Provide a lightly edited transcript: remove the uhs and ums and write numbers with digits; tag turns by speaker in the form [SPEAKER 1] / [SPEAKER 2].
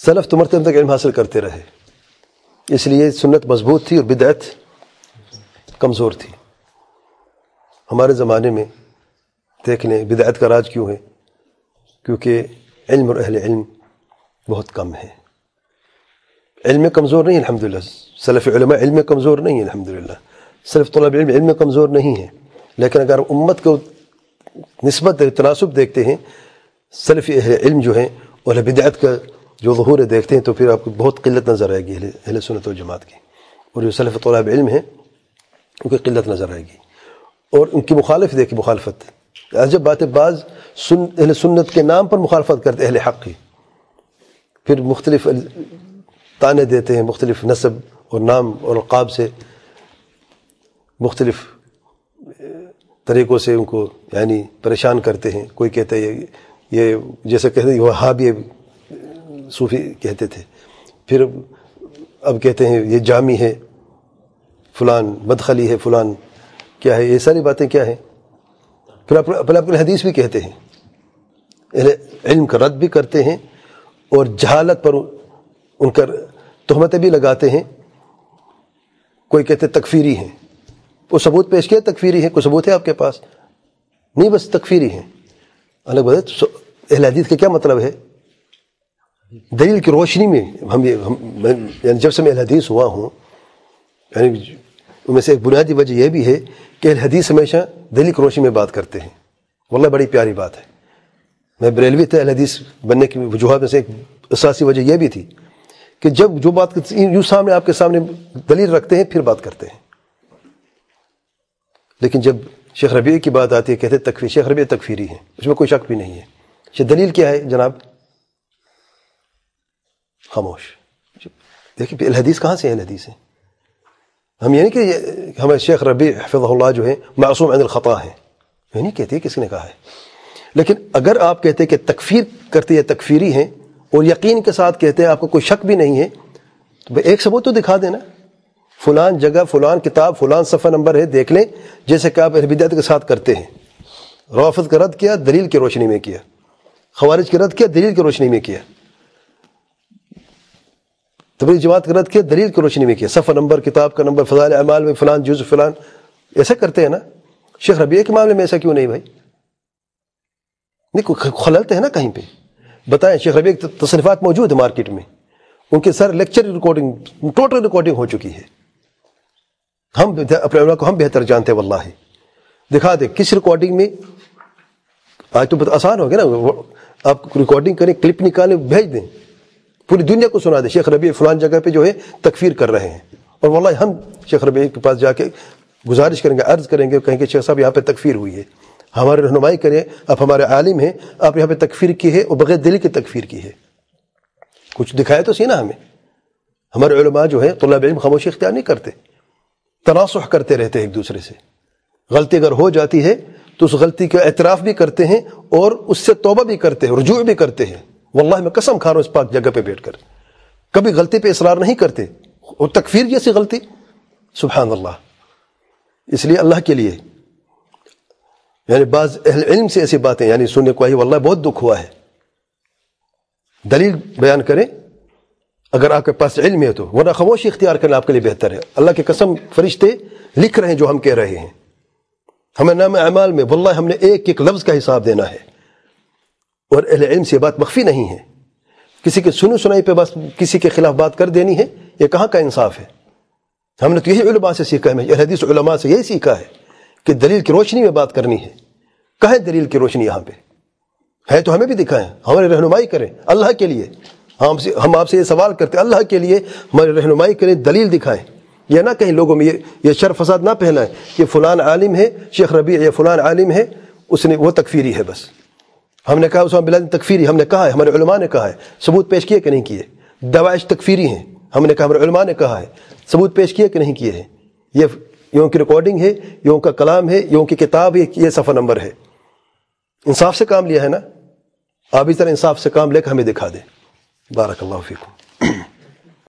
[SPEAKER 1] سلف تو مرتبہ تک علم حاصل کرتے رہے، اس لیے سنت مضبوط تھی اور بدعت کمزور تھی۔ ہمارے زمانے میں دیکھ لیں بدعت کا راج کیوں ہے؟ کیونکہ علم اور اہل علم بہت کم ہے۔ علم میں کمزور نہیں الحمدللہ، سلف علماء علم میں کمزور نہیں ہے الحمدللہ، سلف طلب علم میں کمزور نہیں ہے، لیکن اگر امت کو نسبت تناسب دیکھتے ہیں، سلف اہل علم جو ہیں اور اہل بدعت کا جو ظہور دیکھتے ہیں، تو پھر آپ کو بہت قلت نظر آئے گی اہل سنت و جماعت کی، اور جو سلف طلب علم ہیں ان کی قلت نظر آئے گی، اور ان کی مخالف دیکھیں مخالفت۔ عجب بات ہے، بعض اہل سنت کے نام پر مخالفت کرتے اہل حق کی، پھر مختلف تانے دیتے ہیں، مختلف نسب اور نام اور القاب سے، مختلف طریقوں سے ان کو یعنی پریشان کرتے ہیں۔ کوئی کہتا ہے یہ جیسے کہتے ہیں وہابی صوفی کہتے تھے، پھر اب کہتے ہیں یہ جامی ہے، فلان مدخلی ہے، فلان کیا ہے، یہ ساری باتیں کیا ہیں۔ پھر اپنے حدیث بھی کہتے ہیں، علم کا رد بھی کرتے ہیں، اور جہالت پر ان کا تہمتیں بھی لگاتے ہیں۔ کوئی کہتے تکفیری ہیں، وہ ثبوت پیش کیا تکفیری ہے، کوئی ثبوت ہے آپ کے پاس؟ نہیں، بس تکفیری ہیں۔ الگ بات ہے، اہل حدیث کا کیا مطلب ہے؟ دلیل کی روشنی میں یعنی جب سے میں اہل حدیث ہوا ہوں، یعنی ان میں سے ایک بنیادی وجہ یہ بھی ہے کہ اہل حدیث ہمیشہ دلیل کی روشنی میں بات کرتے ہیں۔ واللہ بڑی پیاری بات ہے، میں بریلوی تھا، اہل حدیث بننے کی وجوہات میں سے ایک اساسی وجہ یہ بھی تھی کہ جب جو بات یوں سامنے آپ کے سامنے دلیل رکھتے ہیں پھر بات کرتے ہیں، لیکن جب شیخ ربیع کی بات آتی ہے کہتے ہیں تکفیر، شیخ ربیع تکفیری ہیں، اس میں کوئی شک بھی نہیں ہے۔ دلیل کیا ہے جناب؟ خاموش۔ دیکھیں اہل حدیث کہاں سے اہل حدیث ہیں؟ ہم یہ نہیں کہ ہمارے شیخ ربیع حفظہ اللہ جو ہے معصوم عن الخطا ہے، یہ نہیں کہتے، کس نے کہا ہے؟ لیکن اگر آپ کہتے ہیں کہ تکفیر کرتے ہیں تکفیری ہیں اور یقین کے ساتھ کہتے ہیں آپ کو کوئی شک بھی نہیں ہے، تو ایک ثبوت تو دکھا دینا، فلان جگہ فلان کتاب فلان صفحہ نمبر ہے، دیکھ لیں، جیسے کہ آپ اہل بدعت کے ساتھ کرتے ہیں۔ روافض کا رد کیا دلیل کی روشنی میں کیا، خوارج کا رد کیا دلیل کی روشنی میں کیا، تبلیغ جماعت کا رد کیا دلیل کی روشنی میں کیا، صفحہ نمبر کتاب کا نمبر فضائل اعمال میں فلان جز فلان، ایسا کرتے ہیں نا۔ شیخ ربیع کے معاملے میں ایسا کیوں نہیں بھائی؟ نہیں، کوئی خلل تو ہے نا کہیں پہ، بتائیں۔ شیخ ربیع کی تصنیفات موجود ہے مارکیٹ میں، ان کے sir lecture recording total recording ہو چکی ہے، ہم اپنے علماء کو ہم بہتر جانتے ہیں واللہ۔ دکھا دیں کس ریکارڈنگ میں، آج تو بہت آسان ہو گیا نا، آپ ریکارڈنگ کریں، کلپ نکالیں، بھیج دیں، پوری دنیا کو سنا دیں شیخ ربیع فلان جگہ پہ جو ہے تکفیر کر رہے ہیں، اور واللہ ہم شیخ ربیع کے پاس جا کے گزارش کریں گے، عرض کریں گے، کہیں گے شیخ صاحب یہاں پہ تکفیر ہوئی ہے، ہماری رہنمائی کریں، آپ ہمارے عالم ہیں، آپ یہاں پہ تکفیر کی ہے اور بغیر دلیل کی تکفیر کی ہے، کچھ دکھائے تو سی نا ہمیں۔ ہمارے علماء جو ہے طلاب علم خاموشی اختیار نہیں کرتے، تناصح کرتے رہتے ہیں ایک دوسرے سے، غلطی اگر ہو جاتی ہے تو اس غلطی کا اعتراف بھی کرتے ہیں اور اس سے توبہ بھی کرتے ہیں، رجوع بھی کرتے ہیں۔ واللہ میں قسم کھا رہا ہوں اس پاک جگہ پہ بیٹھ کر، کبھی غلطی پہ اصرار نہیں کرتے، اور تکفیر جیسی غلطی، سبحان اللہ۔ اس لیے اللہ کے لیے یعنی بعض اہل علم سے ایسی باتیں یعنی سننے کو آئی، واللہ بہت دکھ ہوا ہے۔ دلیل بیان کریں اگر آپ کے پاس علم ہے تو، ورنہ خاموشی اختیار کرنا آپ کے لیے بہتر ہے۔ اللہ کی قسم فرشتے لکھ رہے ہیں جو ہم کہہ رہے ہیں، ہمیں نام اعمال میں واللہ ہم نے ایک ایک لفظ کا حساب دینا ہے، اور اہل علم سے بات مخفی نہیں ہے۔ کسی کے سنی سنائی پہ بس کسی کے خلاف بات کر دینی ہے، یہ کہاں کا انصاف ہے؟ ہم نے تو یہی علماء سے سیکھا ہے، اہل حدیث علماء سے یہی سیکھا ہے کہ دلیل کی روشنی میں بات کرنی ہے۔ کہاں ہے دلیل کی روشنی؟ یہاں پہ ہے تو ہمیں بھی دکھائیں، ہماری رہنمائی کریں اللہ کے لیے۔ ہم آپ سے یہ سوال کرتے ہیں، اللہ کے لیے ہماری رہنمائی کریں، دلیل دکھائیں، یہ نہ کہیں لوگوں میں یہ شر فساد نہ پھیلائیں کہ فلان عالم ہے شیخ ربیع، یا فلان عالم ہے اس نے وہ تکفیری ہے، بس ہم نے کہا اسامہ بن لادن تکفیری، ہم نے کہا ہے، ہمارے علماء نے کہا ہے، ثبوت پیش کیے کہ نہیں کیے؟ داعش تکفیری ہیں، ہم نے کہا ہمارے علماء نے کہا ہے، ثبوت پیش کیے کہ نہیں کیے ہیں؟ یہ یوں کی ریکارڈنگ ہے، یوں کا کلام ہے، یوں کی کتاب ہے، یہ صفحہ نمبر ہے۔ انصاف سے کام لیا ہے نا، آپ اس طرح انصاف سے کام لے کر ہمیں دکھا دیں۔ بارک اللہ فیکم۔